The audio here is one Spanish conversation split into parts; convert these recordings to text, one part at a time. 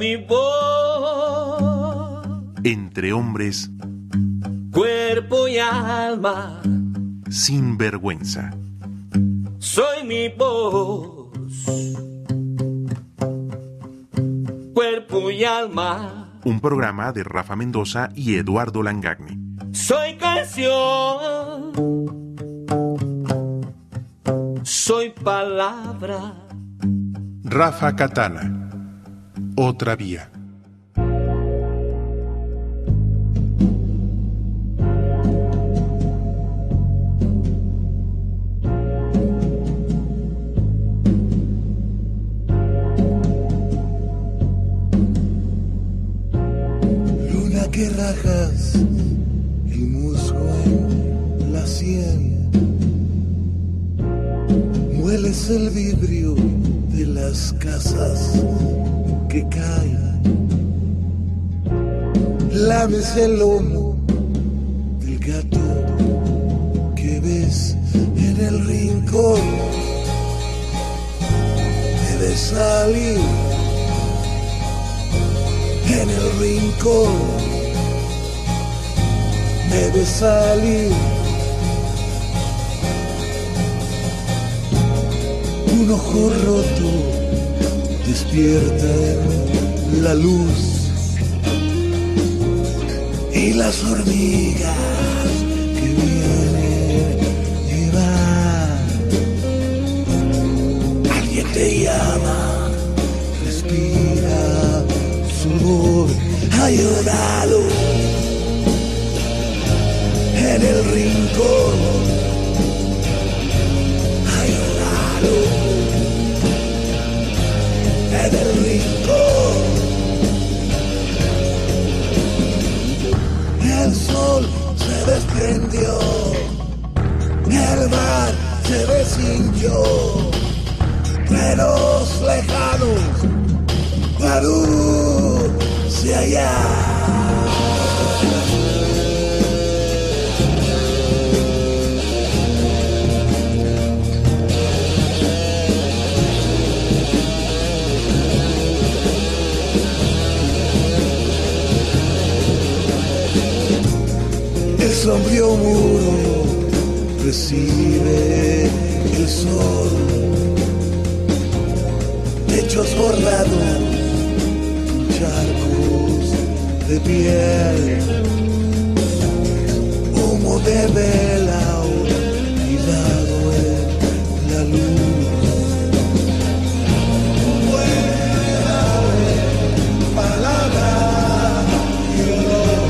mi voz. Entre hombres, Cuerpo y alma. sin vergüenza. Soy mi voz. Cuerpo y alma. Un programa de Rafa Mendoza y Eduardo Langagni. Soy canción. Soy palabra. Rafa Catala. Otra vía. Que rajas el musgo en la sien, mueles el vidrio de las casas que caen, lames el lomo del gato que ves en el rincón, debes salir en el rincón. Debe salir un ojo roto, despierta en la luz y las hormigas que vienen y van. Alguien te llama, respira su voz, ayúdalo. En el rincón, ayúdalo. En el rincón, el sol se desprendió, el mar se deshinchó, trenos lejanos, parece allá. El sombrío muro recibe el sol, techos borrados, charcos de piel, humo de vela olvidado en la luz. Palabra y olor.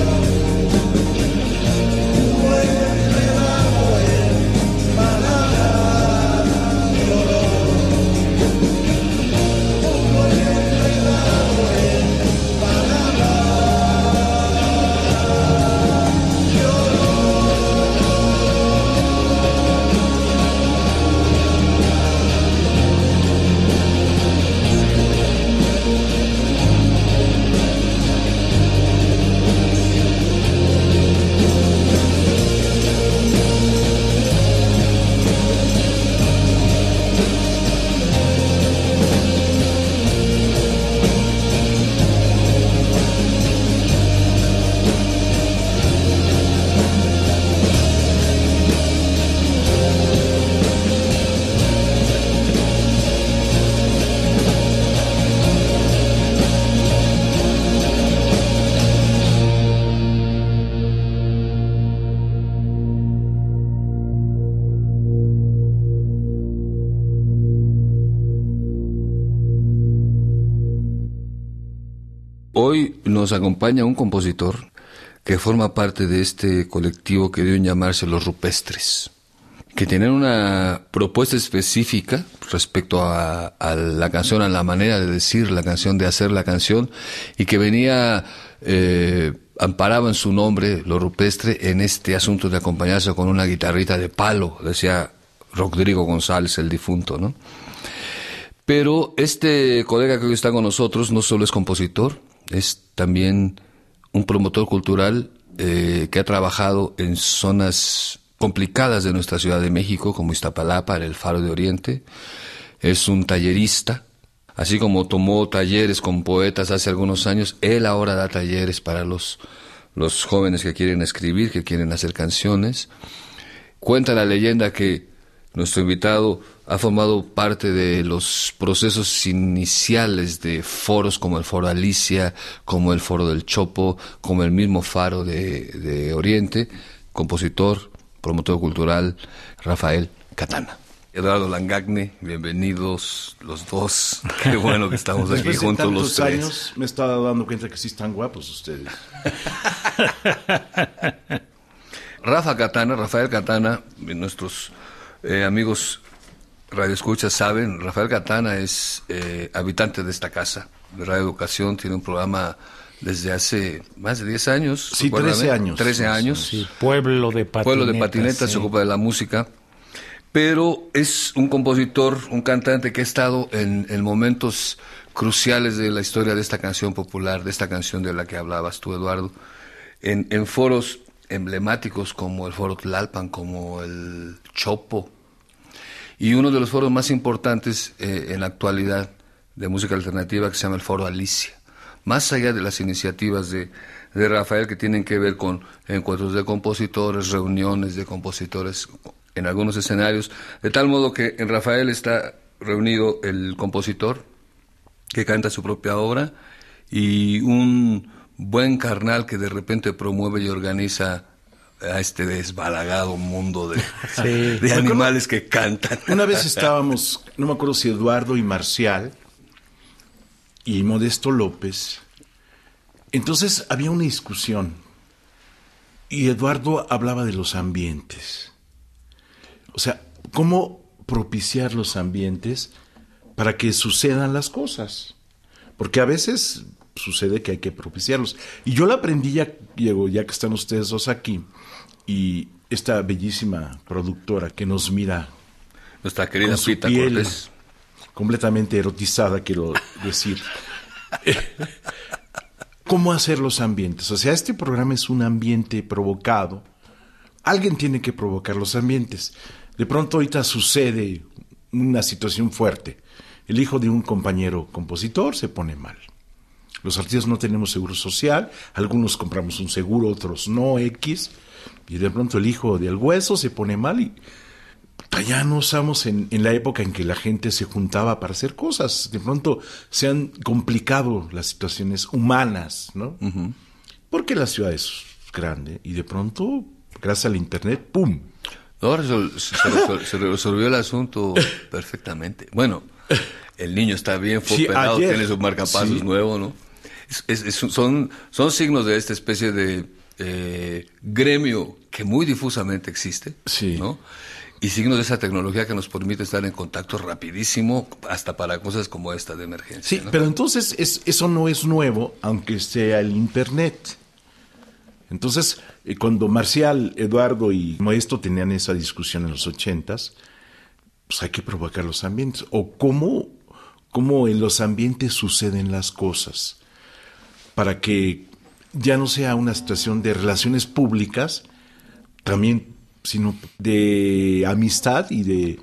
Hoy nos acompaña un compositor que forma parte de este colectivo que dio en llamarse Los Rupestres, que tienen una propuesta específica respecto a la canción, a la manera de decir la canción, de hacer la canción, y que venía, amparaba en su nombre, Lo Rupestre, en este asunto de acompañarse con una guitarrita de palo, decía Rodrigo González, el difunto, ¿no? Pero este colega que hoy está con nosotros no solo es compositor, es también un promotor cultural que ha trabajado en zonas complicadas de nuestra Ciudad de México, como Iztapalapa, el Faro de Oriente. Es un tallerista, Así como tomó talleres con poetas hace algunos años, él ahora da talleres para los jóvenes que quieren escribir, que quieren hacer canciones. Cuenta la leyenda que nuestro invitado ha formado parte de los procesos iniciales de foros como el Foro Alicia, como el Foro del Chopo, como el mismo Faro de Oriente. Compositor, promotor cultural, Rafael Catana. Eduardo Langagni, bienvenidos los dos. Qué bueno que estamos aquí juntos los tres. Años me estaba dando cuenta que sí están guapos ustedes. Rafael Catana, nuestros amigos radioescuchas saben, Rafael Catana es habitante de esta casa, de Radio Educación, tiene un programa desde hace más de 10 años. Sí, 13 años. 13 años. Sí, Pueblo de Patinetas. Sí. Se ocupa de la música. Pero es un compositor, un cantante que ha estado en momentos cruciales de la historia de esta canción popular, de esta canción de la que hablabas tú, Eduardo, en foros emblemáticos como el Foro Tlalpan, como el Chopo, y uno de los foros más importantes en la actualidad de música alternativa que se llama el Foro Alicia. Más allá de las iniciativas de Rafael que tienen que ver con encuentros de compositores, reuniones de compositores en algunos escenarios, de tal modo que en Rafael está reunido el compositor que canta su propia obra y un buen carnal que de repente promueve y organiza a este desbalagado mundo de animales que cantan. Una vez estábamos, no me acuerdo si Eduardo y Marcial y Modesto López. Entonces había una discusión y Eduardo hablaba de los ambientes. O sea, cómo propiciar los ambientes para que sucedan las cosas. Porque a veces sucede que hay que propiciarlos. Y yo lo aprendí ya que están ustedes dos aquí, y esta bellísima productora que nos mira, nuestra querida Pita piel Cortés, completamente erotizada, quiero decir. ¿Cómo hacer los ambientes? O sea, este programa es un ambiente provocado. Alguien tiene que provocar los ambientes. De pronto ahorita sucede una situación fuerte. El hijo de un compañero compositor se pone mal. Los artistas no tenemos seguro social, algunos compramos un seguro, otros no, X, y de pronto el hijo del hueso se pone mal y ya no estamos en la época en que la gente se juntaba para hacer cosas. De pronto se han complicado las situaciones humanas, ¿no? Uh-huh. Porque la ciudad es grande y de pronto, gracias al internet, ¡pum! Ahora se resolvió el asunto perfectamente. Bueno, el niño está bien, fue operado, tiene su marcapasos nuevo, ¿no? Son signos de esta especie de gremio que muy difusamente existe, ¿no? Y signos de esa tecnología que nos permite estar en contacto rapidísimo, hasta para cosas como esta de emergencia. Sí, ¿no? Pero entonces eso no es nuevo, aunque sea el internet. Entonces, cuando Marcial, Eduardo y Modesto tenían esa discusión en los 80s, pues hay que provocar los ambientes. O cómo en los ambientes suceden las cosas, para que ya no sea una situación de relaciones públicas, también, sino de amistad y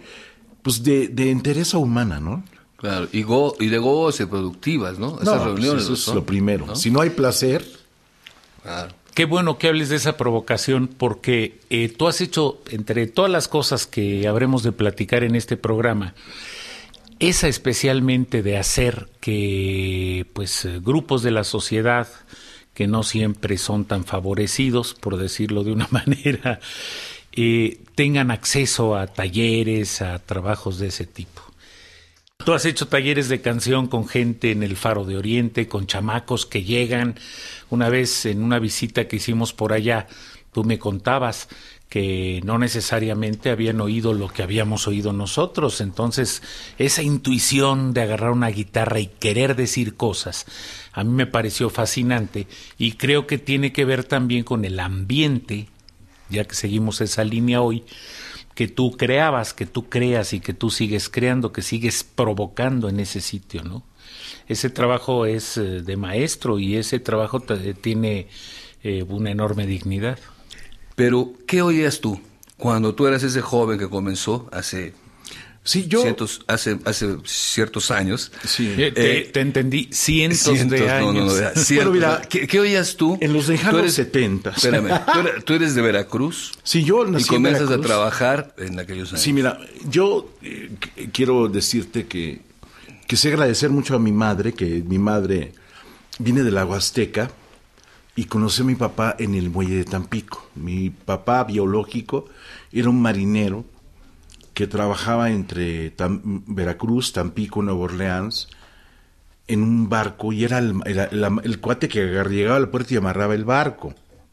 de entereza humana, ¿no? Claro, y de goce productivas, ¿no? Esas reuniones. Eso es lo primero. ¿No? Si no hay placer. Claro. Qué bueno que hables de esa provocación, porque tú has hecho, entre todas las cosas que habremos de platicar en este programa, esa especialmente de hacer que grupos de la sociedad que no siempre son tan favorecidos, por decirlo de una manera, tengan acceso a talleres, a trabajos de ese tipo. Tú has hecho talleres de canción con gente en el Faro de Oriente, con chamacos que llegan. Una vez en una visita que hicimos por allá, tú me contabas que no necesariamente habían oído lo que habíamos oído nosotros. Entonces, esa intuición de agarrar una guitarra y querer decir cosas, a mí me pareció fascinante y creo que tiene que ver también con el ambiente, ya que seguimos esa línea hoy, que tú creabas, que tú creas y que tú sigues creando, que sigues provocando en ese sitio, ¿no? Ese trabajo es de maestro y ese trabajo tiene una enorme dignidad. Pero, ¿qué oías tú cuando tú eras ese joven que comenzó hace Sí, yo... hace ciertos años. Sí. Te entendí, cientos de años. Bueno, mira, ¿Qué oías tú? En los lejanos 70. Espérame, tú eres de Veracruz. Sí, yo nací y comienzas en Veracruz. a trabajar en aquellos años. Sí, mira, yo quiero decirte que sé agradecer mucho a mi madre, que mi madre viene de la Huasteca y conocí a mi papá en el muelle de Tampico. Mi papá biológico era un marinero que trabajaba entre Veracruz, Tampico, Nueva Orleans, en un barco, y era el cuate que llegaba a la puerta y amarraba el barco.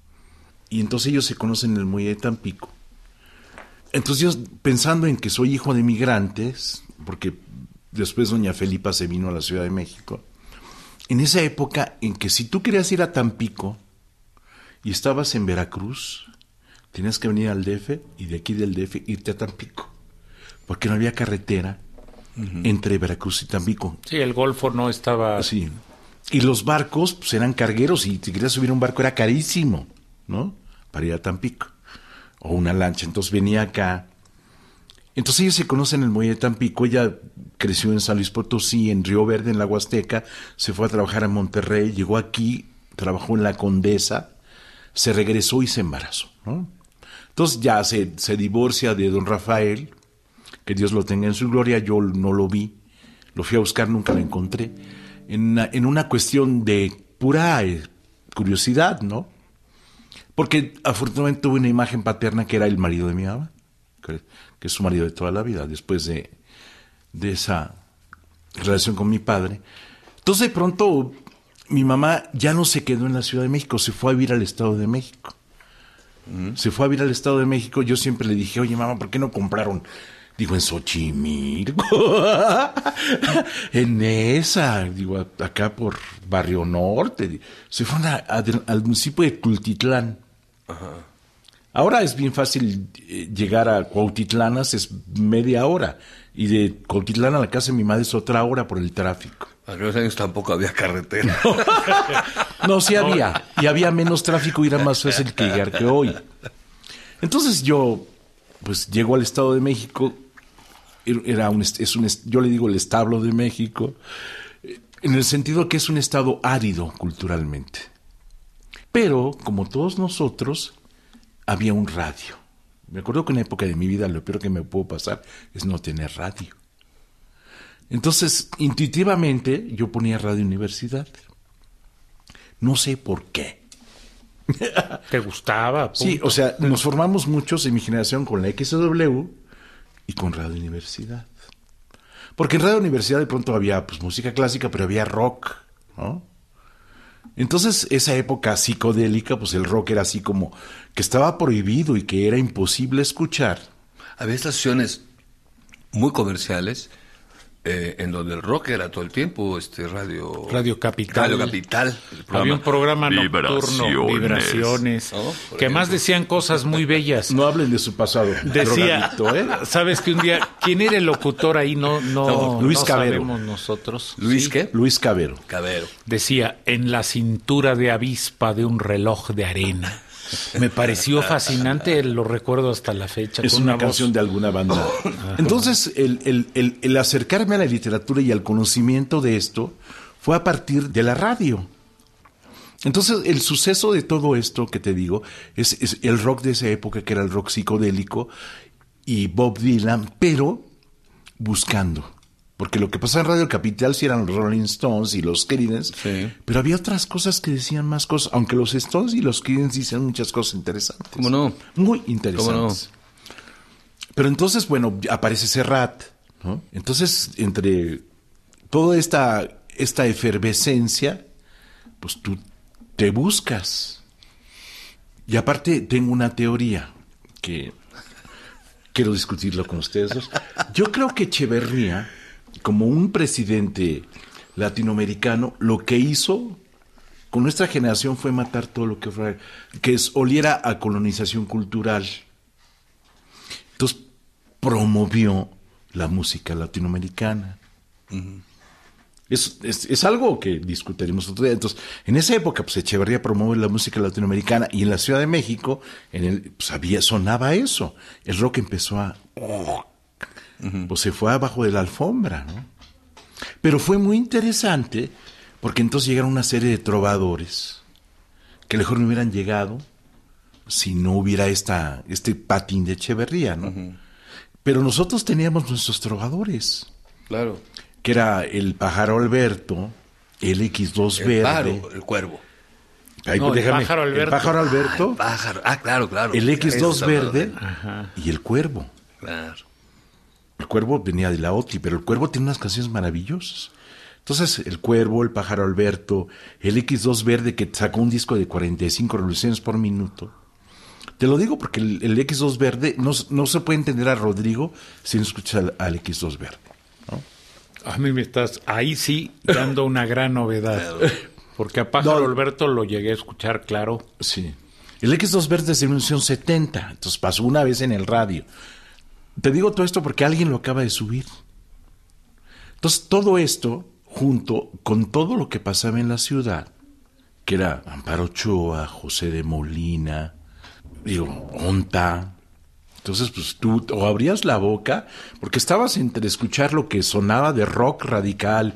Y entonces ellos se conocen en el muelle de Tampico. Entonces yo, pensando en que soy hijo de migrantes, porque después doña Felipa se vino a la Ciudad de México, en esa época en que si tú querías ir a Tampico y estabas en Veracruz, tenías que venir al DF y de aquí del DF irte a Tampico, porque no había carretera entre Veracruz y Tampico. Sí, el Golfo no estaba... Sí. Y los barcos pues, eran cargueros, y si querías subir un barco era carísimo, ¿no? Para ir a Tampico. O una lancha. Entonces venía acá. Entonces ellos se conocen en el muelle de Tampico. Ella creció en San Luis Potosí, en Río Verde, en la Huasteca. Se fue a trabajar a Monterrey. Llegó aquí, trabajó en la Condesa. Se regresó y se embarazó, ¿no? Entonces ya se divorcia de don Rafael, que Dios lo tenga en su gloria. Yo no lo vi, lo fui a buscar, nunca lo encontré, en una cuestión de pura curiosidad, ¿no? Porque afortunadamente tuve una imagen paterna que era el marido de mi mamá, que es su marido de toda la vida, después de esa relación con mi padre. Entonces de pronto mi mamá ya no se quedó en la Ciudad de México, se fue a vivir al Estado de México. Se fue a vivir al Estado de México. Yo siempre le dije, oye mamá, ¿por qué no compraron? Digo, en Xochimilco, en esa, digo, acá por Barrio Norte. Se fueron al municipio de Tultitlán. Ajá. Ahora es bien fácil llegar a Cuautitlán, es media hora. Y de Cuautitlán a la casa de mi madre es otra hora por el tráfico. Aquellos años tampoco había carretera. No, sí había. Y había menos tráfico y era más fácil que llegar que hoy. Entonces yo, pues, llego al Estado de México. Yo le digo el establo de México, en el sentido que es un estado árido culturalmente. Pero, como todos nosotros, había un radio. Me acuerdo que en la época de mi vida lo peor que me pudo pasar es no tener radio. Entonces, intuitivamente, yo ponía Radio Universidad. No sé por qué. ¿Te gustaba? Punto. Sí, o sea, nos formamos muchos en mi generación con la XW y con Radio Universidad. Porque en Radio Universidad de pronto había pues música clásica, pero había rock, ¿no? Entonces, esa época psicodélica, pues el rock era así como que estaba prohibido y que era imposible escuchar. Había estaciones muy comerciales en donde el rock era todo el tiempo, Radio Capital. Radio Capital. Había un programa nocturno, Vibraciones, ¿no? Que más decían cosas muy bellas. No hablen de su pasado. Decía, ¿sabes que un día, quién era el locutor ahí? No Luis Cabero. Sabemos nosotros. ¿Luis ¿sí? qué? Luis Cabero. Cabero. Decía, en la cintura de avispa de un reloj de arena. Me pareció fascinante, lo recuerdo hasta la fecha. Es con una voz. canción de alguna banda. Entonces, el acercarme a la literatura y al conocimiento de esto fue a partir de la radio. Entonces, el suceso de todo esto que te digo es el rock de esa época, que era el rock psicodélico, y Bob Dylan, pero buscando. Porque lo que pasaba en Radio Capital sí eran los Rolling Stones y los Creedence, Sí. pero había otras cosas que decían más cosas, aunque los Stones y los Creedence dicen muchas cosas interesantes. ¿Cómo no? Muy interesantes. ¿Cómo no? Pero entonces, bueno, aparece Serrat, ¿no? Entonces, entre toda esta efervescencia, pues tú te buscas. Y aparte tengo una teoría que quiero discutirlo con ustedes dos. Yo creo que Echeverría, como un presidente latinoamericano, lo que hizo con nuestra generación fue matar todo lo que oliera a colonización cultural. Entonces promovió la música latinoamericana. Uh-huh. Es algo que discutiremos otro día. Entonces, en esa época, pues Echeverría promueve la música latinoamericana, y en la Ciudad de México, sonaba eso. El rock empezó a pues se fue abajo de la alfombra, ¿no? Pero fue muy interesante porque entonces llegaron una serie de trovadores que mejor no hubieran llegado si no hubiera este patín de Echeverría, ¿no? Pero nosotros teníamos nuestros trovadores. Claro. Que era el Pájaro Alberto, el X2 verde. El cuervo. Ahí, No, déjame, el Pájaro Alberto. El Pájaro Alberto, Pájaro. Claro. el X2 verde Ajá. y el Cuervo. Claro. El Cuervo venía de la OTI, pero el Cuervo tiene unas canciones maravillosas. Entonces, el Cuervo, el Pájaro Alberto, el X2 verde que sacó un disco de 45 revoluciones por minuto. Te lo digo porque el X2 verde no se puede entender a Rodrigo si no escuchas al X2 verde, ¿no? A mí me estás ahí sí dando una gran novedad. Porque a Pájaro Alberto lo llegué a escuchar, claro. Sí. El X2 verde es de 1970, entonces pasó una vez en el radio. Te digo todo esto porque alguien lo acaba de subir. Entonces, todo esto, junto con todo lo que pasaba en la ciudad, que era Amparo Ochoa, José de Molina, Onta. Entonces, pues tú o abrías la boca, porque estabas entre escuchar lo que sonaba de rock radical,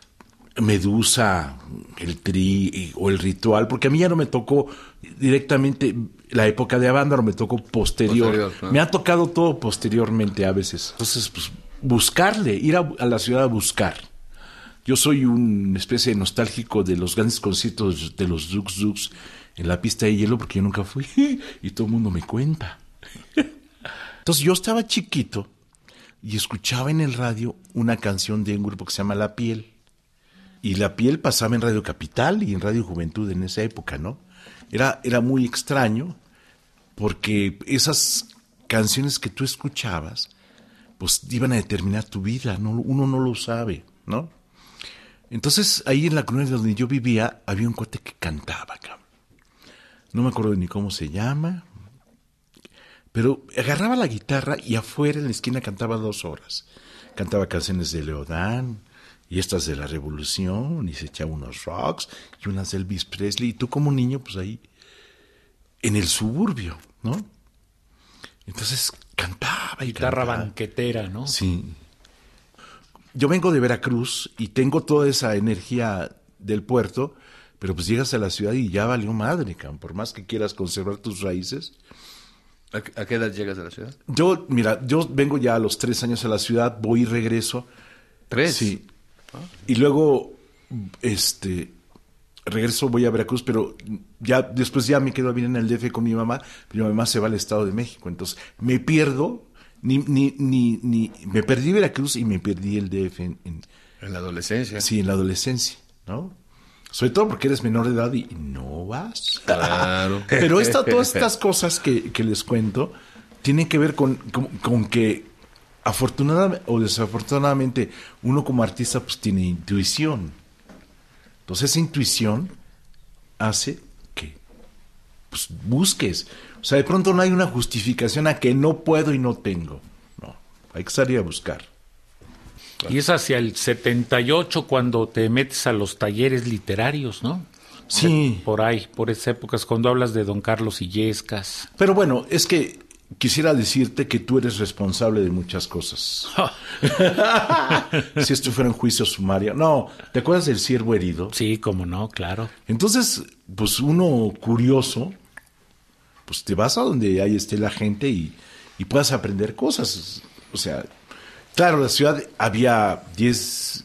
Medusa, el Tri o el Ritual, porque a mí ya no me tocó directamente la época de Avándaro, me tocó posterior. ¿No? Me ha tocado todo posteriormente a veces. Entonces, pues buscarle, ir a la ciudad a buscar. Yo soy una especie de nostálgico de los grandes conciertos de los Dux Dux en la pista de hielo, porque yo nunca fui y todo el mundo me cuenta. Entonces yo estaba chiquito y escuchaba en el radio una canción de un grupo que se llama La Piel. Y La Piel pasaba en Radio Capital y en Radio Juventud en esa época, ¿no? Era muy extraño porque esas canciones que tú escuchabas, pues iban a determinar tu vida, ¿no? Uno no lo sabe, ¿no? Entonces, ahí en la colonia donde yo vivía, había un cuate que cantaba, cabrón. No me acuerdo ni cómo se llama, pero agarraba la guitarra y afuera en la esquina cantaba 2 horas. Cantaba canciones de Leodán y estas de la Revolución, y se echaba unos rocks y unas de Elvis Presley. Y tú como niño, pues ahí, en el suburbio, ¿no? Entonces cantaba y Guitarra cantaba. banquetera, ¿no? Sí. Yo vengo de Veracruz y tengo toda esa energía del puerto, pero pues llegas a la ciudad y ya valió madre, cabrón. Por más que quieras conservar tus raíces. ¿A qué edad llegas a la ciudad? Yo vengo ya a los 3 años a la ciudad, voy y regreso. 3. Sí. Y luego, regreso, voy a Veracruz, pero después ya me quedo a vivir en el DF con mi mamá, pero mi mamá se va al Estado de México. Entonces, me pierdo, me perdí Veracruz y me perdí el DF en la adolescencia. Sí, en la adolescencia, ¿no? Sobre todo porque eres menor de edad y no vas. Claro. Pero todas estas cosas que les cuento tienen que ver con que afortunadamente o desafortunadamente uno como artista pues tiene intuición. Entonces esa intuición hace que pues busques. O sea, de pronto no hay una justificación a que no puedo y no tengo. No, hay que salir a buscar. Y es hacia el 78 cuando te metes a los talleres literarios, ¿no? Sí. Por ahí, por esas épocas, cuando hablas de don Carlos Illescas. Pero bueno, es que quisiera decirte que tú eres responsable de muchas cosas. Si esto fuera un juicio sumario. No, ¿te acuerdas del ciervo herido? Sí, cómo no, claro. Entonces, pues uno curioso, pues te vas a donde ahí esté la gente y puedas aprender cosas. O sea, claro, la ciudad había 6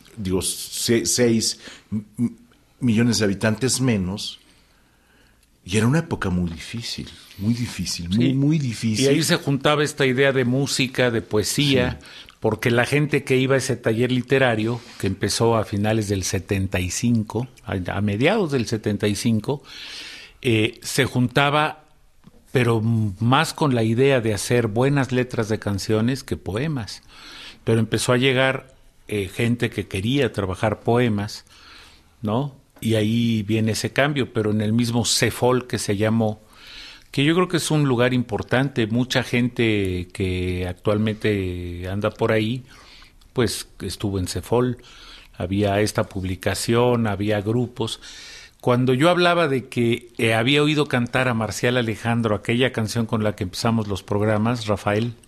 millones de habitantes menos. Y era una época muy difícil, Sí. muy difícil. Y ahí se juntaba esta idea de música, de poesía, porque la gente que iba a ese taller literario, que empezó a finales del 75, a mediados del 75, se juntaba, pero más con la idea de hacer buenas letras de canciones que poemas. Pero empezó a llegar gente que quería trabajar poemas, ¿no? Y ahí viene ese cambio, pero en el mismo CEFOL que se llamó, que yo creo que es un lugar importante. Mucha gente que actualmente anda por ahí, pues estuvo en CEFOL, había esta publicación, había grupos. Cuando yo hablaba de que había oído cantar a Marcial Alejandro, aquella canción con la que empezamos los programas, Rafael,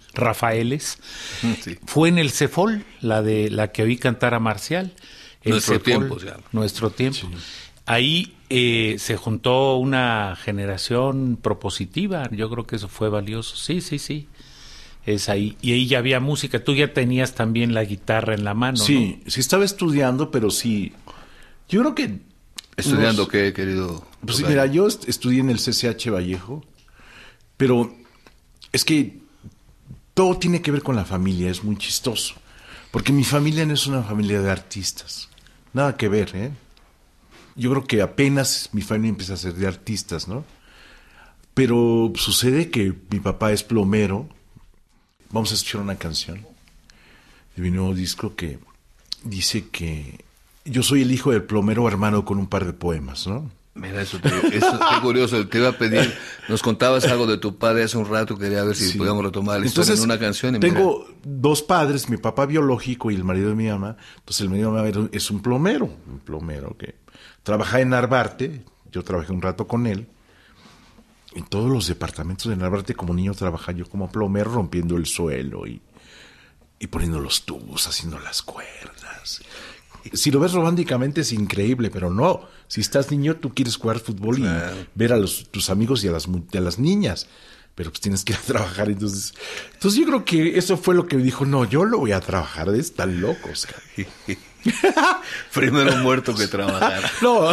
Rafaeles, Sí. fue en el Cefol, la que oí cantar a Marcial. El Nuestro Cefol, Tiempo se llama. Nuestro Tiempo. Ahí se juntó una generación propositiva, yo creo que eso fue valioso. Sí. Es ahí. Y ahí ya había música. Tú ya tenías también la guitarra en la mano, Sí, ¿no? sí estaba estudiando, pero sí. Yo creo que. ¿Estudiando unos- qué, querido? Pues sí, tocayo? mira, yo estudié en el CCH Vallejo, pero es que todo tiene que ver con la familia, es muy chistoso. Porque mi familia no es una familia de artistas. Nada que ver, ¿eh? Yo creo que apenas mi familia empieza a ser de artistas, ¿no? Pero sucede que mi papá es plomero. Vamos a escuchar una canción de mi nuevo disco que dice que yo soy el hijo del plomero hermano con un par de poemas, ¿no? Mira, eso qué curioso. Te iba a pedir, nos contabas algo de tu padre hace un rato, quería ver si Sí. podíamos retomar la historia en una canción. Y tengo dos padres, mi papá biológico y el marido de mi mamá. Entonces el marido de mi mamá es un plomero que trabaja en Narvarte. Yo trabajé un rato con él. En todos los departamentos de Narvarte como niño trabajaba yo como plomero rompiendo el suelo y poniendo los tubos, haciendo las cuerdas. Si lo ves románticamente es increíble, pero no. Si estás niño, tú quieres jugar fútbol Claro. y ver a tus amigos y a las niñas. Pero pues tienes que ir a trabajar. Entonces yo creo que eso fue lo que me dijo, no, yo lo voy a trabajar, están locos. Primero muerto que trabajar. No.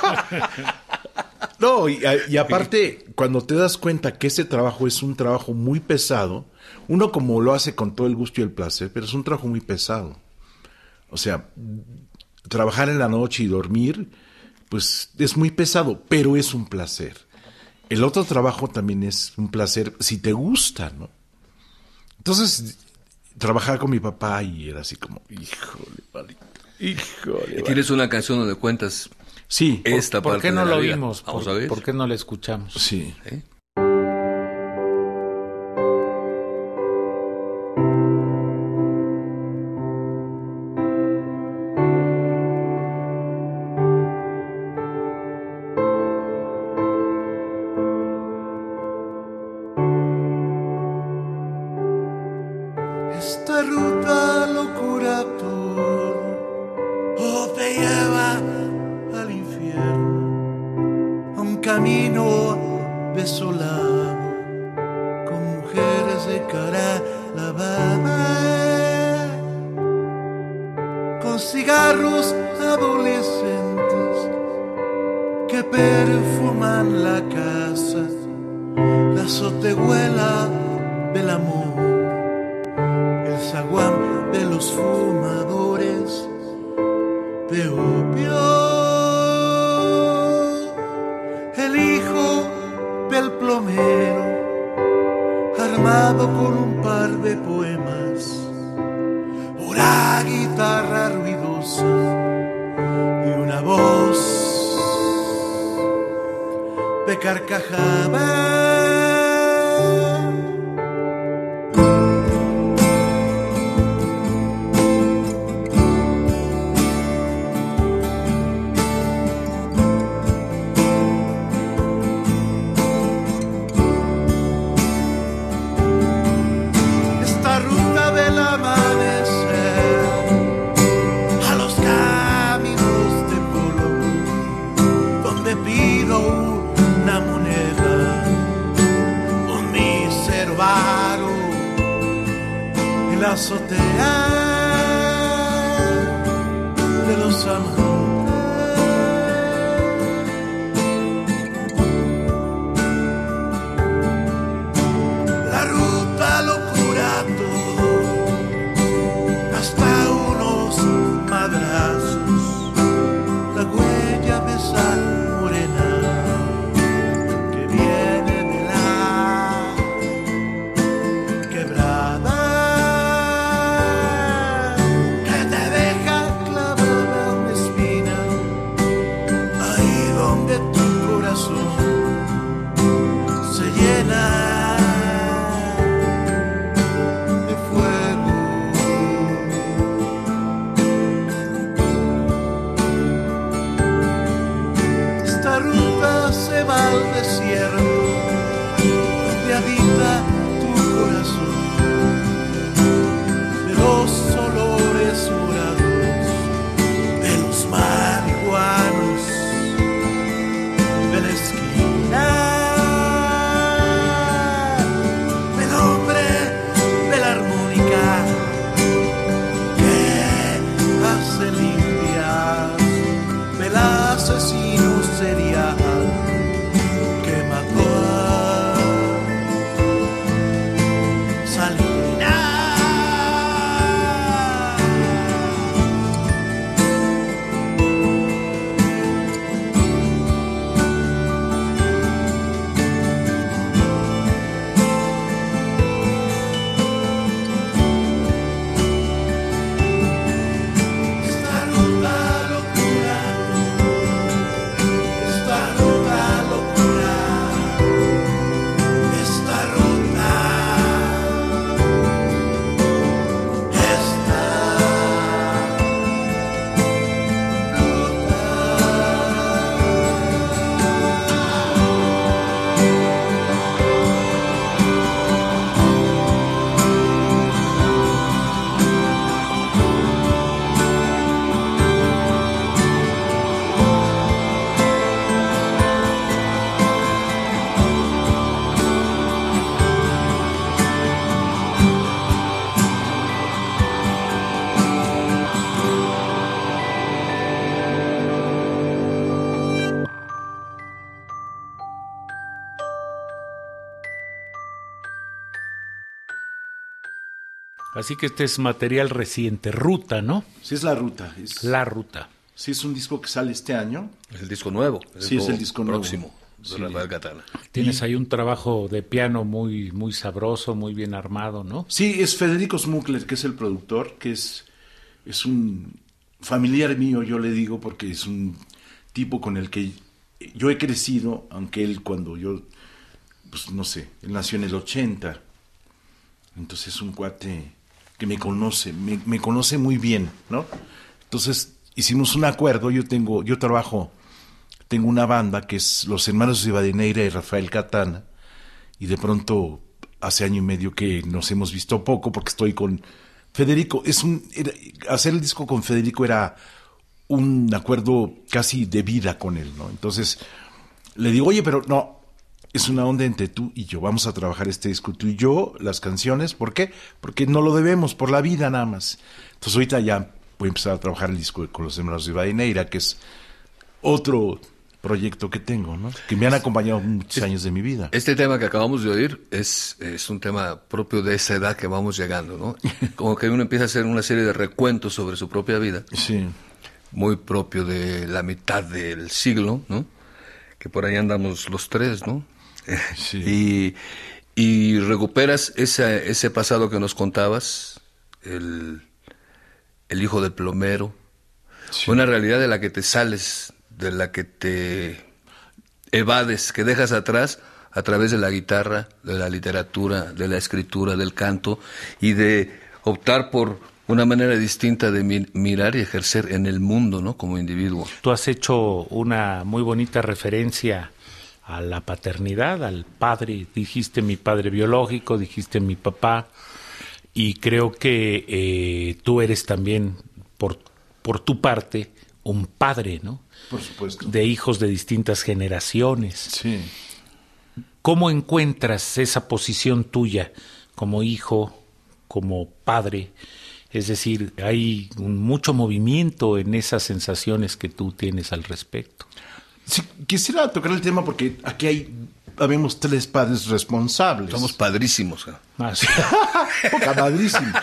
No, y aparte, cuando te das cuenta que ese trabajo es un trabajo muy pesado, uno como lo hace con todo el gusto y el placer, pero es un trabajo muy pesado. O sea, trabajar en la noche y dormir, pues es muy pesado, pero es un placer. El otro trabajo también es un placer si te gusta, ¿no? Entonces, trabajar con mi papá y era así como, híjole, palito, híjole. Tienes una canción donde cuentas Sí, esta ¿Por parte qué no de la lo vida. oímos? Vamos a ver. ¿Por qué no la escuchamos? sí. ¿Eh? Esta ruta lo cura todo o te lleva al infierno, a un camino desolado con mujeres de cara lavada, con cigarros adolescentes que perfuman la casa, la azotehuela del amor, el zaguán de los fumadores de opio, el hijo del plomero armado con un par de poemas, una guitarra ruidosa y una voz de carcajada. Esta ruta del amanecer a los caminos de polo, donde pido una moneda, un mísero varo en la azotea de los amantes. La ruta lo cura todo, hasta unos madrazos, la huella de sal morena que viene de la quebrada, que te deja clavada una espina Así que este es material reciente, Ruta, ¿no? Sí, es La Ruta. La Ruta. Sí, es un disco que sale este año. Es el disco nuevo. Sí, es el disco nuevo. Próximo de Sí. Rafael Catana. Tienes ahí un trabajo de piano muy, muy sabroso, muy bien armado, ¿no? Sí, es Federico Smukler, que es el productor, que es un familiar mío, yo le digo, porque es un tipo con el que yo he crecido, aunque él cuando yo, pues no sé, él nació en el 80, entonces es un cuate que me conoce muy bien, ¿no? Entonces hicimos un acuerdo, yo tengo una banda que es los hermanos Rivadeneira y Rafael Catana, y de pronto hace año y medio que nos hemos visto poco porque estoy con Federico. Hacer el disco con Federico era un acuerdo casi de vida con él, ¿no? Entonces le digo, oye, pero no, es una onda entre tú y yo, vamos a trabajar este disco tú y yo, las canciones, ¿por qué? Porque no lo debemos, por la vida nada más. Entonces ahorita ya voy a empezar a trabajar el disco con los hermanos Rivadeneira, que es otro proyecto que tengo, ¿no? Que me han acompañado muchos años de mi vida. Este tema que acabamos de oír es un tema propio de esa edad que vamos llegando, ¿no? Como que uno empieza a hacer una serie de recuentos sobre su propia vida. Sí. Muy propio de la mitad del siglo, ¿no? Que por ahí andamos los tres, ¿no? Sí. Y recuperas ese pasado que nos contabas, el hijo del plomero, Sí. una realidad de la que te sales, de la que te evades, que dejas atrás a través de la guitarra, de la literatura, de la escritura, del canto, y de optar por una manera distinta de mirar y ejercer en el mundo, ¿no? Como individuo. Tú has hecho una muy bonita referencia a la paternidad, al padre. Dijiste mi padre biológico, dijiste mi papá, y creo que tú eres también, por tu parte, un padre, ¿no? Por supuesto. De hijos de distintas generaciones. Sí. ¿Cómo encuentras esa posición tuya como hijo, como padre? Es decir, hay mucho movimiento en esas sensaciones que tú tienes al respecto. Sí, quisiera tocar el tema porque aquí habemos 3 padres responsables. Somos padrísimos, ¿eh? Ah, sí. Padrísimos.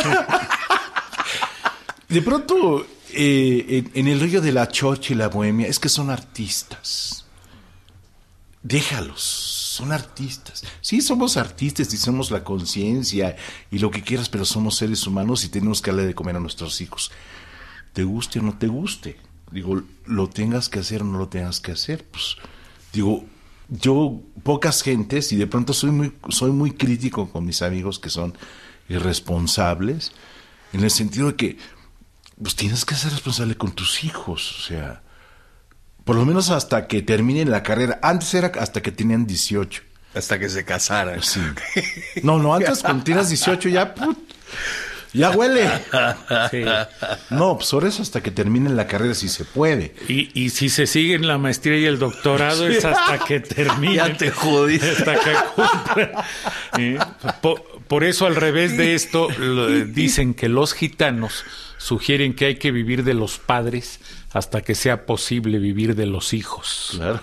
De pronto, en el rollo de la chocha y la bohemia, es que son artistas. Déjalos, son artistas. Sí, somos artistas y somos la conciencia y lo que quieras, pero somos seres humanos y tenemos que darle de comer a nuestros hijos. Te guste o no te guste. Digo, lo tengas que hacer o no lo tengas que hacer. Pues, digo, yo, pocas gentes, y de pronto soy muy crítico con mis amigos que son irresponsables, en el sentido de que, pues tienes que ser responsable con tus hijos, o sea, por lo menos hasta que terminen la carrera. Antes era hasta que tenían 18. Hasta que se casaran. Sí. No, antes cuando tienes 18 ya, ya huele. Sí. No, pues ahora es hasta que terminen la carrera si se puede. Y si se siguen la maestría y el doctorado es hasta que terminen. Ya te jodiste. Hasta que cumplan. Por eso, al revés de esto, dicen que los gitanos sugieren que hay que vivir de los padres hasta que sea posible vivir de los hijos. Claro.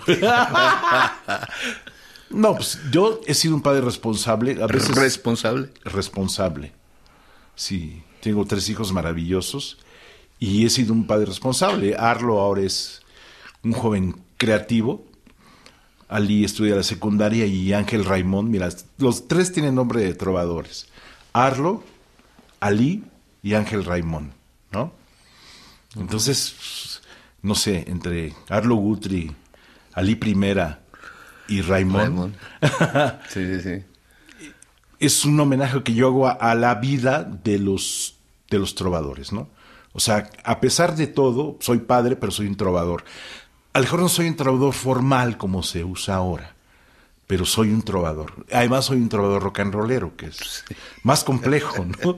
No, pues yo he sido un padre responsable. A veces responsable. Sí, tengo 3 hijos maravillosos y he sido un padre responsable. Arlo ahora es un joven creativo. Ali estudia la secundaria y Ángel Raimón, mira, los 3 tienen nombre de trovadores. Arlo, Ali y Ángel Raimón, ¿no? Entonces, no sé, entre Arlo Guthrie, Ali Primera y Raimón. Sí. Es un homenaje que yo hago a la vida de los trovadores, ¿no? O sea, a pesar de todo, soy padre, pero soy un trovador. A lo mejor no soy un trovador formal como se usa ahora, pero soy un trovador. Además soy un trovador rock and rollero, que es más complejo, ¿no?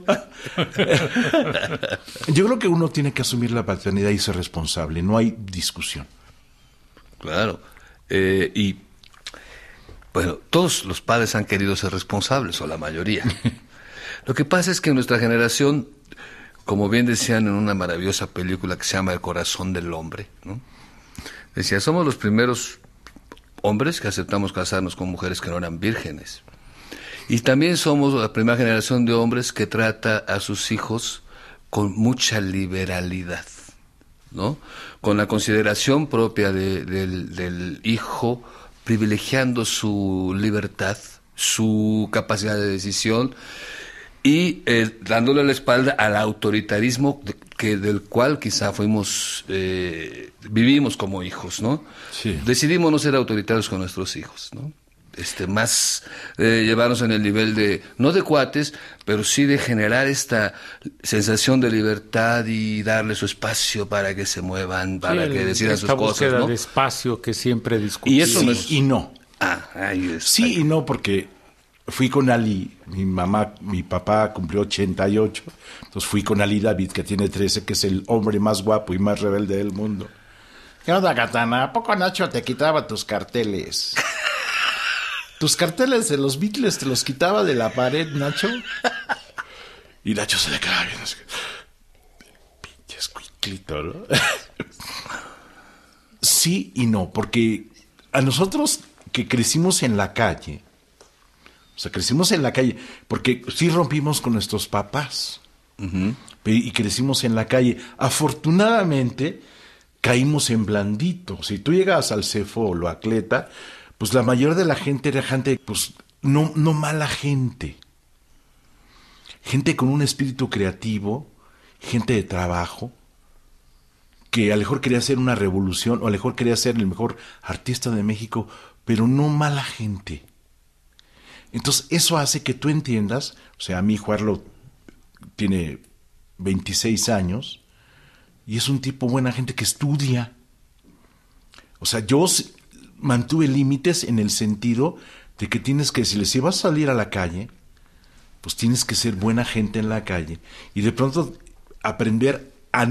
Yo creo que uno tiene que asumir la paternidad y ser responsable, no hay discusión. Claro. Y bueno, todos los padres han querido ser responsables, o la mayoría. Lo que pasa es que en nuestra generación, como bien decían en una maravillosa película que se llama El corazón del hombre, ¿no? Decía, somos los primeros hombres que aceptamos casarnos con mujeres que no eran vírgenes. Y también somos la primera generación de hombres que trata a sus hijos con mucha liberalidad, ¿no? Con la consideración propia del hijo, privilegiando su libertad, su capacidad de decisión y dándole la espalda al autoritarismo del cual quizá vivimos como hijos, ¿no? Sí. Decidimos no ser autoritarios con nuestros hijos, ¿no? Más llevarnos en el nivel de, no de cuates, pero sí de generar esta sensación de libertad y darle su espacio para que se muevan, para que decidan sus cosas, búsqueda ¿no? de espacio que siempre discutimos. Y eso no es... Sí y no. ahí está. Sí y no, porque fui con Ali, mi papá cumplió 88, entonces fui con Ali David, que tiene 13, que es el hombre más guapo y más rebelde del mundo. ¿Qué onda, Katana? ¿A poco Nacho te quitaba tus carteles? ¿Tus carteles de los Beatles te los quitaba de la pared, Nacho? Y Nacho se le quedaba viendo así. Pinche escuinclito, ¿no? Sí y no, porque a nosotros que crecimos en la calle, porque sí rompimos con nuestros papás, y crecimos en la calle. Afortunadamente, caímos en blandito. Si tú llegas al Cefol o a Cleta, pues la mayor de la gente era gente, pues no mala gente. Gente con un espíritu creativo, gente de trabajo, que a lo mejor quería hacer una revolución, o a lo mejor quería ser el mejor artista de México, pero no mala gente. Entonces, eso hace que tú entiendas, o sea, mi hijo Arlo tiene 26 años, y es un tipo buena gente que estudia. O sea, yo mantuve límites en el sentido de que tienes que, si vas a salir a la calle, pues tienes que ser buena gente en la calle, y de pronto aprender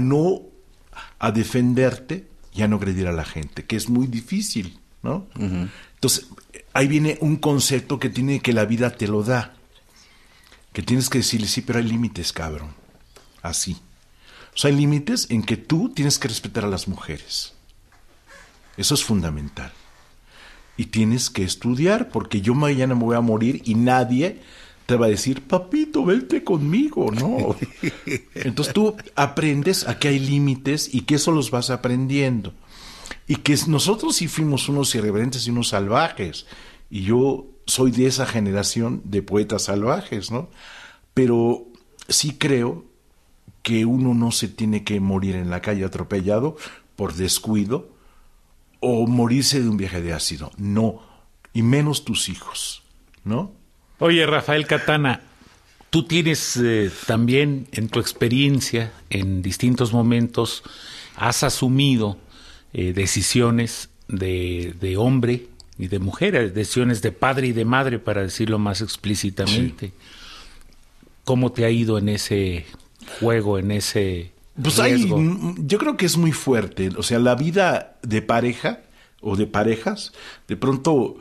a defenderte y a no agredir a la gente, que es muy difícil, ¿no? Uh-huh. Entonces, ahí viene un concepto que la vida te lo da, que tienes que decirle, sí, pero hay límites, cabrón, así. O sea, hay límites en que tú tienes que respetar a las mujeres. Eso es fundamental. Y tienes que estudiar, porque yo mañana me voy a morir y nadie te va a decir, papito, vente conmigo, ¿no? Entonces tú aprendes a que hay límites y que eso los vas aprendiendo. Y que nosotros sí fuimos unos irreverentes y unos salvajes. Y yo soy de esa generación de poetas salvajes, ¿no? Pero sí creo que uno no se tiene que morir en la calle atropellado por descuido o morirse de un viaje de ácido. No, y menos tus hijos, ¿no? Oye, Rafael Katana, tú tienes también en tu experiencia, en distintos momentos, has asumido decisiones de hombre y de mujer, decisiones de padre y de madre, para decirlo más explícitamente. Sí. ¿Cómo te ha ido en ese juego, en ese riesgo? Yo creo que es muy fuerte. O sea, la vida de pareja o de parejas, de pronto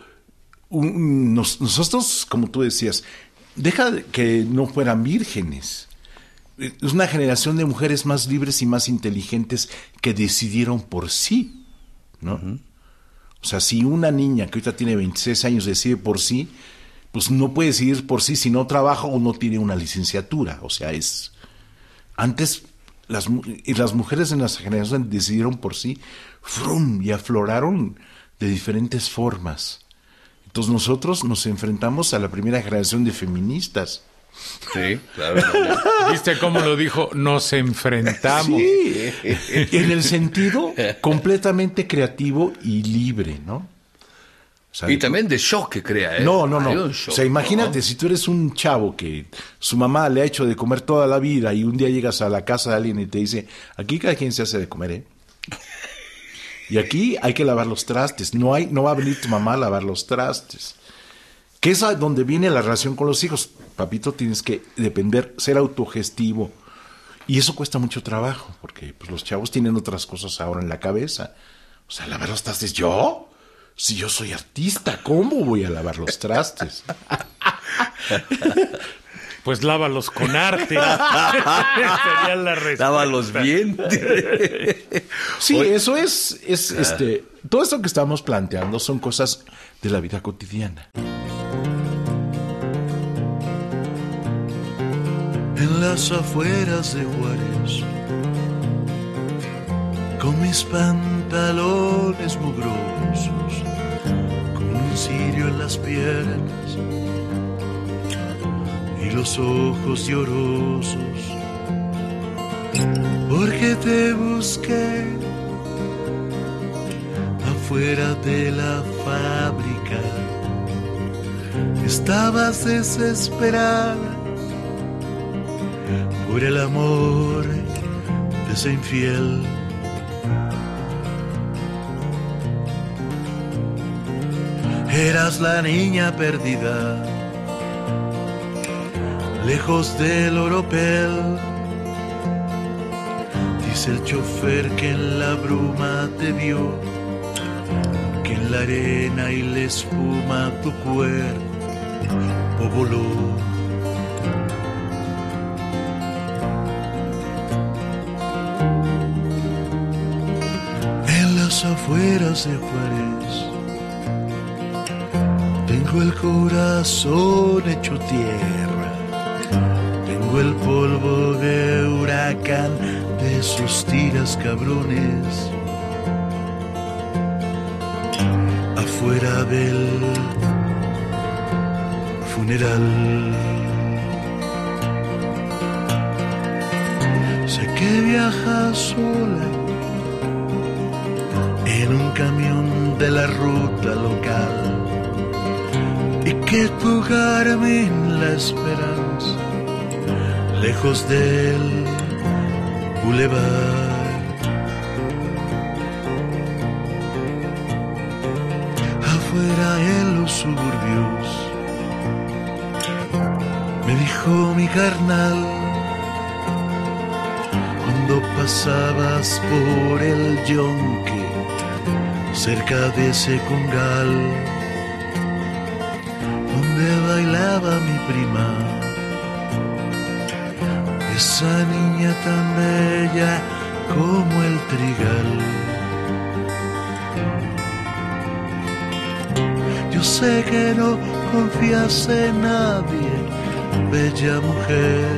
nosotros, como tú decías, deja que no fueran vírgenes. Es una generación de mujeres más libres y más inteligentes que decidieron por sí, ¿no? Uh-huh. O sea, si una niña que ahorita tiene 26 años decide por sí, pues no puede decidir por sí si no trabaja o no tiene una licenciatura. O sea, antes las mujeres en nuestra generación decidieron por sí, ¡frum!, y afloraron de diferentes formas. Entonces nosotros nos enfrentamos a la primera generación de feministas. Sí, claro. ¿Viste cómo lo dijo? Nos enfrentamos. Sí, en el sentido completamente creativo y libre, ¿no? O sea, y también de shock que crea, ¿eh? No. Shock, o sea, imagínate, ¿no? Si tú eres un chavo que su mamá le ha hecho de comer toda la vida y un día llegas a la casa de alguien y te dice, aquí cada quien se hace de comer, ¿eh? Y aquí hay que lavar los trastes. No va a venir tu mamá a lavar los trastes. Que es a donde viene la relación con los hijos. Papito, tienes que depender, ser autogestivo. Y eso cuesta mucho trabajo, porque pues, los chavos tienen otras cosas ahora en la cabeza. O sea, lavar los trastes, ¿yo? Si yo soy artista, ¿cómo voy a lavar los trastes? Pues lávalos con arte. Sería la respuesta. Lávalos bien. Sí, eso es todo esto que estamos planteando son cosas de la vida cotidiana. en las afueras de Juárez, con mis pantalones mugrosos, con un cirio en las piernas y los ojos llorosos, porque te busqué afuera de la fábrica. Estabas desesperada por el amor de ese infiel. Eras la niña perdida, lejos del oropel. Dice el chofer que en la bruma te vio, que en la arena y la espuma tu cuerpo voló. En las afueras de Juárez tengo el corazón hecho tierra, tengo el polvo de huracán de sus tiras cabrones. Afuera del funeral, sé que viajas sola en un camión de la ruta local y que tu Carmen la esperanza lejos del bulevar. Afuera en los suburbios me dijo mi carnal, cuando pasabas por el yonque cerca de ese congal donde bailaba mi prima, esa niña tan bella como el trigal. Yo sé que no confías en nadie, bella mujer,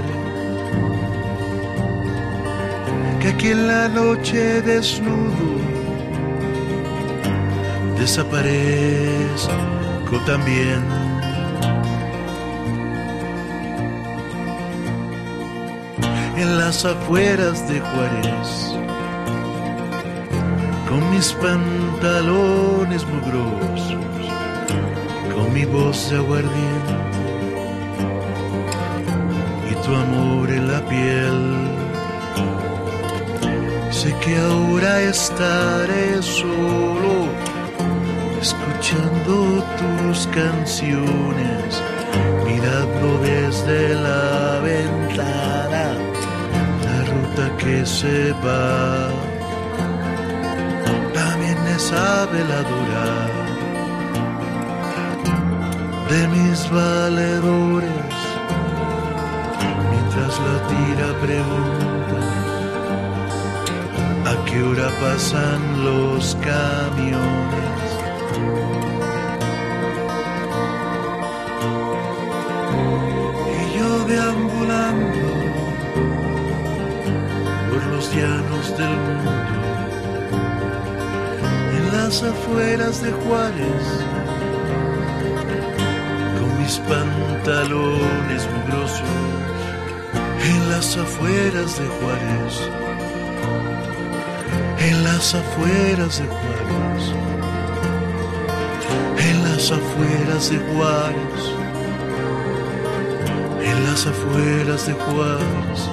que aquí en la noche desnudo desaparezco también. En las afueras de Juárez, con mis pantalones mugrosos, con mi voz de aguardiente y tu amor en la piel. Sé que ahora estaré solo, escuchando tus canciones, mirando desde la ventana la ruta que se va. También esa veladora de mis valedores, mientras la tira pregunta a qué hora pasan los camiones. Y yo deambulando por los llanos del mundo, en las afueras de Juárez, con mis pantalones mugrosos, en las afueras de Juárez, en las afueras de Juárez, en las afueras de Juárez, en las afueras de Juárez.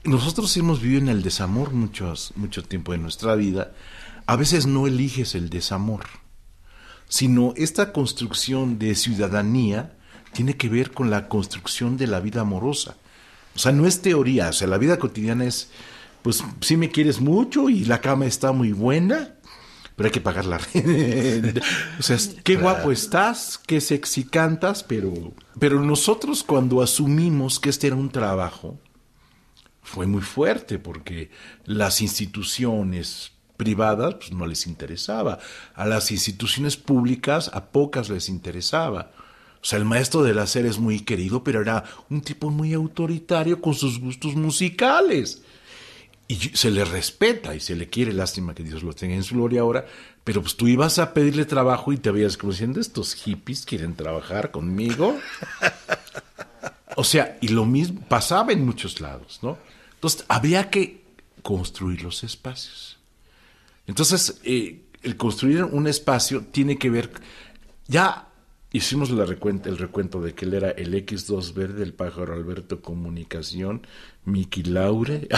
nosotros hemos vivido en el desamor mucho tiempo de nuestra vida. A veces no eliges el desamor, sino esta construcción de ciudadanía tiene que ver con la construcción de la vida amorosa. O sea, no es teoría, o sea, la vida cotidiana es, pues, sí me quieres mucho y la cama está muy buena, pero hay que pagar la renta. O sea, qué guapo estás, qué sexy cantas, pero nosotros cuando asumimos que este era un trabajo, fue muy fuerte porque las instituciones privadas pues, no les interesaba. A las instituciones públicas a pocas les interesaba. O sea, el maestro del hacer es muy querido, pero era un tipo muy autoritario con sus gustos musicales. Y se le respeta y se le quiere, lástima que Dios lo tenga en su gloria ahora, pero pues tú ibas a pedirle trabajo y te veías como diciendo, estos hippies quieren trabajar conmigo. O sea, y lo mismo pasaba en muchos lados, ¿no? Entonces, había que construir los espacios. Entonces, el construir un espacio tiene que ver... Ya hicimos el recuento de que él era el X2 verde, el pájaro Alberto Comunicación, Miki Laure.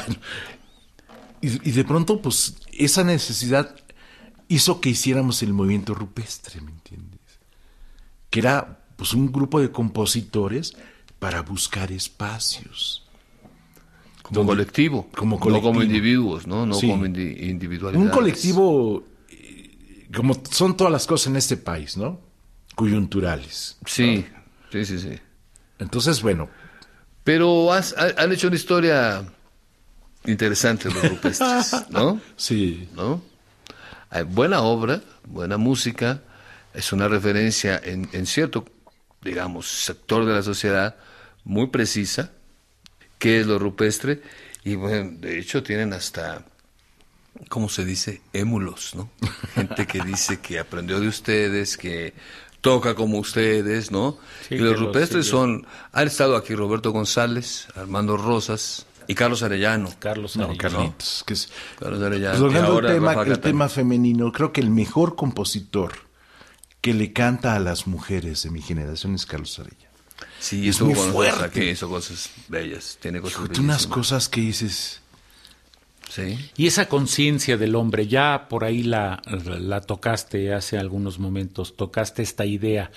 Y de pronto, pues, esa necesidad hizo que hiciéramos el movimiento rupestre, ¿me entiendes? Que era, pues, un grupo de compositores para buscar espacios. Como colectivo, no como individuos, ¿no? Sí. Como individualidades. Un colectivo, como son todas las cosas en este país, ¿no? Coyunturales. Sí, ¿no? sí. Entonces, bueno. Pero han hecho una historia interesante los rupestres, ¿no? Sí. ¿No? Hay buena obra, buena música, es una referencia en cierto, digamos, sector de la sociedad muy precisa, qué es lo rupestre, y bueno, de hecho tienen hasta, ¿cómo se dice? Émulos, ¿no? Gente que dice que aprendió de ustedes, que toca como ustedes, ¿no? Sí, y los rupestres han estado aquí Roberto González, Armando Rosas y Carlos Arellano. Carlitos, ¿no? Que es, Carlos Arellano. Pues, hablando el tema femenino, creo que el mejor compositor que le canta a las mujeres de mi generación es Carlos Arellano. Sí, es muy fuerte. Aquí hizo cosas bellas, tiene cosas bellísimas. Unas cosas que dices... Sí. Y esa conciencia del hombre, ya por ahí la tocaste hace algunos momentos, tocaste esta idea,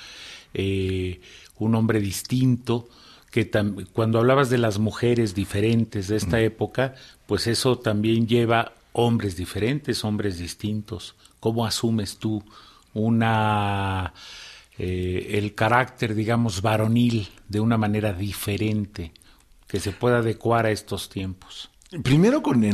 un hombre distinto, que cuando hablabas de las mujeres diferentes de esta época, pues eso también lleva hombres diferentes, hombres distintos. ¿Cómo asumes tú el carácter, digamos, varonil de una manera diferente que se pueda adecuar a estos tiempos? Primero con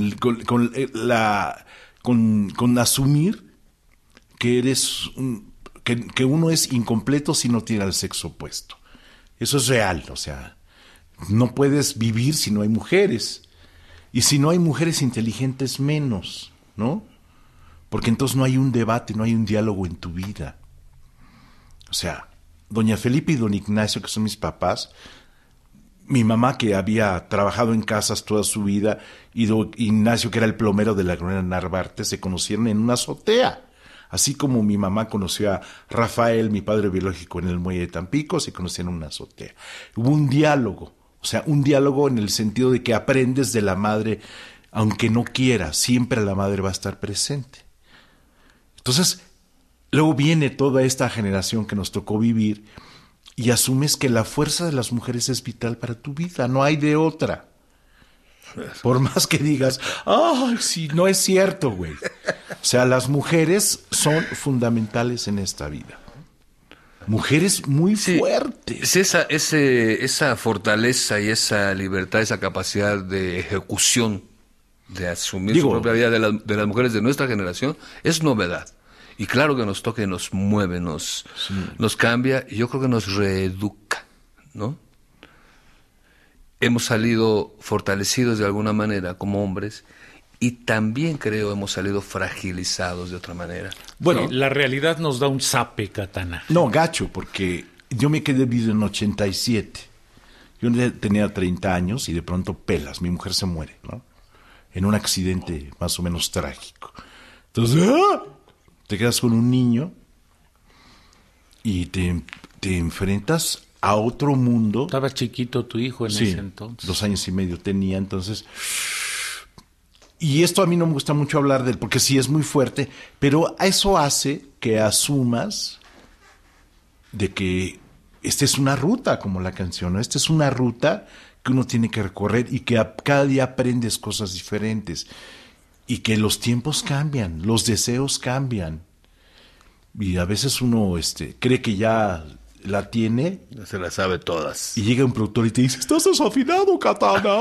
asumir que eres que uno es incompleto si no tiene el sexo opuesto. Eso es real, o sea, no puedes vivir si no hay mujeres. Y si no hay mujeres inteligentes, menos, ¿no? Porque entonces no hay un debate, no hay un diálogo en tu vida. O sea, doña Felipe y don Ignacio, que son mis papás, mi mamá que había trabajado en casas toda su vida, y don Ignacio que era el plomero de la Colonia Narvarte, se conocieron en una azotea. Así como mi mamá conoció a Rafael, mi padre biológico, en el muelle de Tampico, se conocieron en una azotea. Hubo un diálogo, o sea, un diálogo en el sentido de que aprendes de la madre, aunque no quiera, siempre la madre va a estar presente. Entonces, luego viene toda esta generación que nos tocó vivir y asumes que la fuerza de las mujeres es vital para tu vida, no hay de otra. Por más que digas, ¡ay, sí! No es cierto, güey. O sea, las mujeres son fundamentales en esta vida. Mujeres muy fuertes. Esa fortaleza y esa libertad, esa capacidad de ejecución, de asumir su propia vida de las mujeres de nuestra generación, es novedad. Y claro que nos toca y nos mueve, nos cambia, y yo creo que nos reeduca, ¿no? Hemos salido fortalecidos de alguna manera como hombres, y también creo hemos salido fragilizados de otra manera. Bueno, ¿no? La realidad nos da un zape, Katana. No, gacho, porque yo me quedé vivo en 87. Yo tenía 30 años y de pronto pelas, mi mujer se muere, ¿no? En un accidente más o menos trágico. Entonces, te quedas con un niño y te enfrentas a otro mundo. Estaba chiquito tu hijo en Sí, ese entonces. 2 años y medio tenía, entonces. Y esto a mí no me gusta mucho hablar de él, porque sí es muy fuerte, pero eso hace que asumas de que esta es una ruta, como la canción, ¿no? Esta es una ruta que uno tiene que recorrer y que cada día aprendes cosas diferentes. Y que los tiempos cambian, los deseos cambian. Y a veces uno cree que ya la tiene. Ya se las sabe todas. Y llega un productor y te dice, estás desafinado, Katana.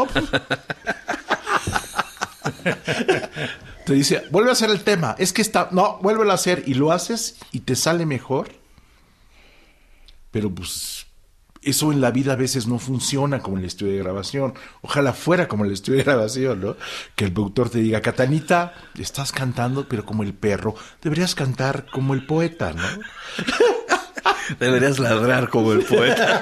Te dice, vuelve a hacer el tema. Es que no, vuélvelo a hacer. Y lo haces y te sale mejor. Pero pues eso en la vida a veces no funciona como en el estudio de grabación. Ojalá fuera como en el estudio de grabación, ¿no? Que el productor te diga, Katanita, estás cantando, pero como el perro. Deberías cantar como el poeta, ¿no? Deberías ladrar como el poeta.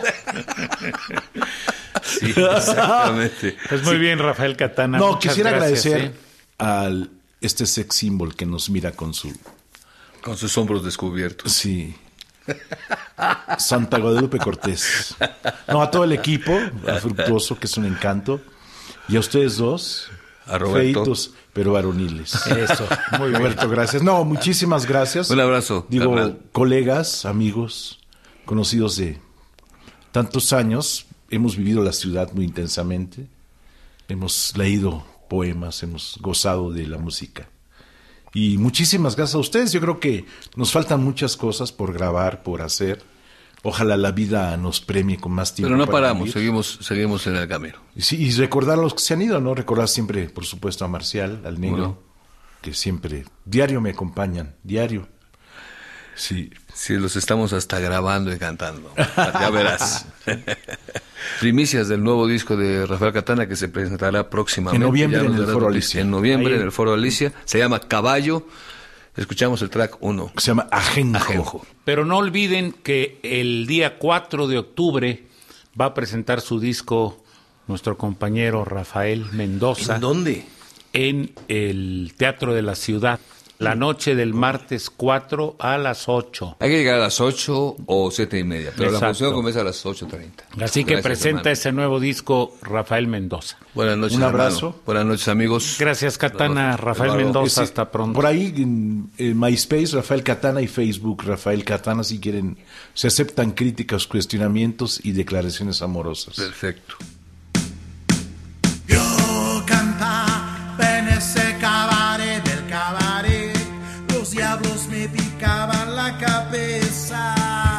Sí, exactamente. Pues muy bien, Rafael Katana. No, muchas quisiera gracias, agradecer al sex symbol que nos mira con sus hombros descubiertos. Sí. Santa Guadalupe Cortés. No, a todo el equipo, a Fructuoso, que es un encanto. Y a ustedes dos, A Roberto. feitos, pero varoniles. Eso, muy bien. Roberto, gracias. No, muchísimas gracias. Un abrazo, Digo, carnal. colegas, amigos, conocidos de tantos años, hemos vivido la ciudad muy intensamente. Hemos leído poemas, hemos gozado de la música. Y muchísimas gracias a ustedes. Yo creo que nos faltan muchas cosas por grabar, por hacer. Ojalá la vida nos premie con más tiempo. Pero no para paramos, vivir. seguimos en el camino. Y, sí, y recordar a los que se han ido, ¿no? Recordar siempre, por supuesto, a Marcial, al negro, Bueno. que siempre, diario me acompañan, diario. Sí. Sí, los estamos hasta grabando y cantando. Ya verás. Primicias del nuevo disco de Rafael Katana que se presentará próximamente. En noviembre Ya nos en el darás Foro noticia. Alicia. En noviembre Ahí. en el Foro Alicia. Se llama Caballo. Escuchamos el track 1. Se llama Ajenjo. Ajenjo. Pero no olviden que el día 4 de octubre va a presentar su disco nuestro compañero Rafael Mendoza ¿Dónde? en el Teatro de la Ciudad, la noche del martes 4 a las 8. Hay que llegar a las 8 o 7:30, pero la Exacto. función comienza a las 8:30. Así que Gracias, presenta hermano. ese nuevo disco Rafael Mendoza. Buenas noches, Un hermano. abrazo. Buenas noches, amigos. Gracias, Katana. Rafael Eduardo. Mendoza, Ese- hasta pronto. Por ahí en MySpace, Rafael Katana, y Facebook, Rafael Katana, si quieren, se aceptan críticas, cuestionamientos y declaraciones amorosas. Perfecto. Yo cantaba en ese cabaret del cabaret, los diablos me picaban la cabeza.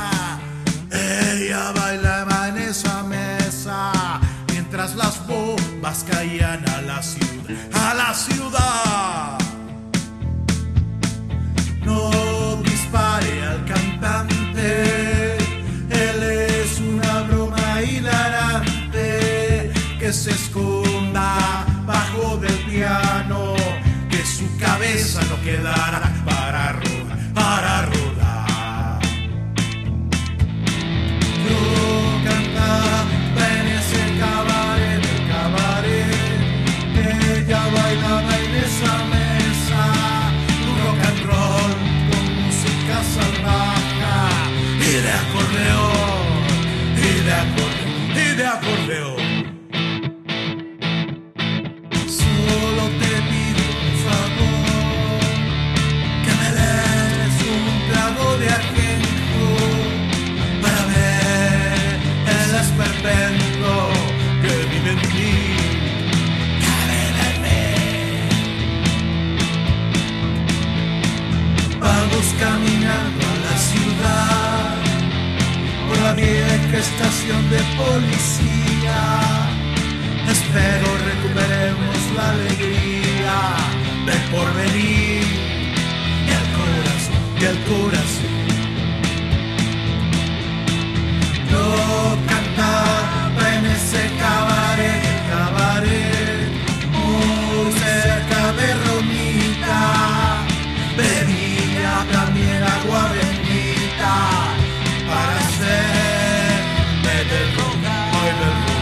Ella bailaba en esa mesa, mientras las bombas caían a la ciudad, a la ciudad. No dispare al cantante, él es una broma hilarante, que se esconda bajo del piano, que su cabeza no quedará para rodar, para rodar. Yo cantaba en ese cabaret, el cabaret, ella bailaba en esa mesa, un rock and roll con música salvaje, y de acordeón, y de acordeón, y de acordeón. Solo te pido un favor, que me des un trago de ajenjo para ver el esperpento que vive en ti, que vive en mí. Vamos caminando a la ciudad, por la vieja estación de policía. Espero recuperemos la alegría del porvenir y el corazón, y el corazón. Yo cantaba en ese cabaret, el cabaret, muy cerca de Romita. Bebía también agua bendita para hacerme del rogar, del rogar.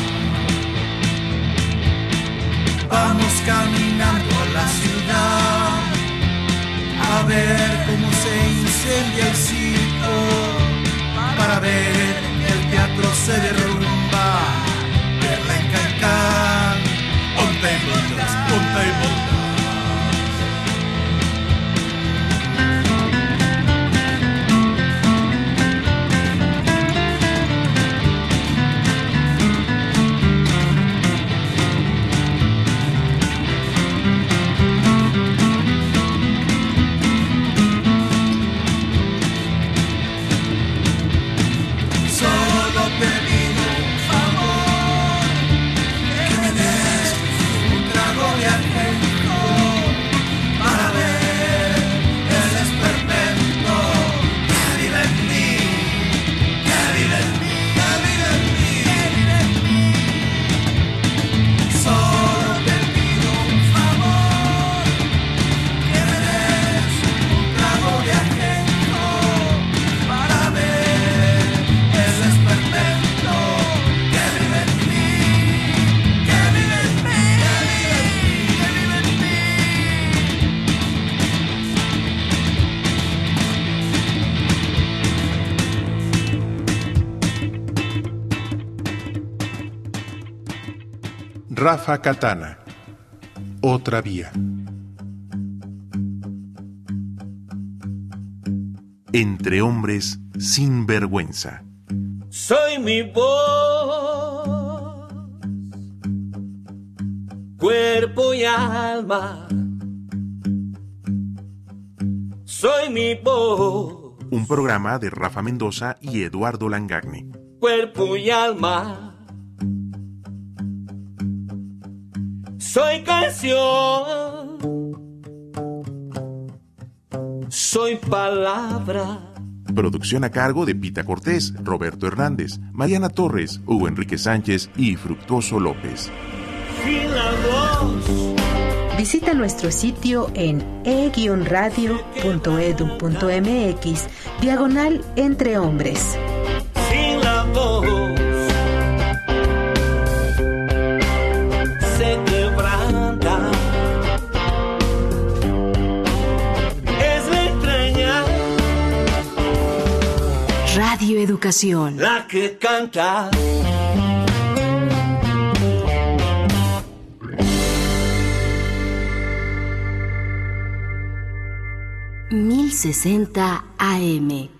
Vamos caminando a la ciudad a ver cómo se incendia el circo, para ver el teatro Rafa Catana. Otra vía. Entre hombres sin vergüenza. Soy mi voz, cuerpo y alma. Soy mi voz, Un programa de Rafa Mendoza y Eduardo Langagni. cuerpo y alma. Soy canción, soy palabra. Producción a cargo de Pita Cortés, Roberto Hernández, Mariana Torres, Hugo Enrique Sánchez y Fructuoso López. Sin la voz, Visita nuestro sitio en e-radio.edu.mx/Entre Hombres. sin la voz, se quebranta. Es la extraña Radio Educación. la que canta. 1060 AM.